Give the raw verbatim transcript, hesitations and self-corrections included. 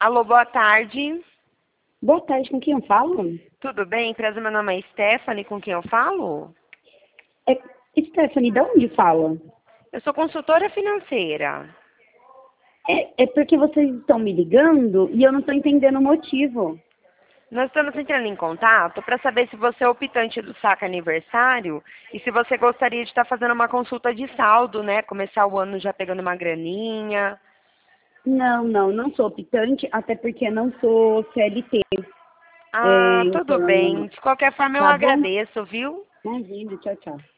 Alô, boa tarde. Boa tarde, com quem eu falo? Tudo bem? Prazer, meu nome é Stephanie, com quem eu falo? É, Stephanie, de onde fala? Eu sou consultora financeira. É, é porque vocês estão me ligando e eu não estou entendendo o motivo. Nós estamos entrando em contato para saber se você é optante do saque aniversário e se você gostaria de estar fazendo uma consulta de saldo, né? Começar o ano já pegando uma graninha. Não, não, não sou optante, até porque não sou C L T. É, Ah, tudo então, bem. De qualquer forma, eu tá bom? agradeço, viu? Imagina, tchau, tchau.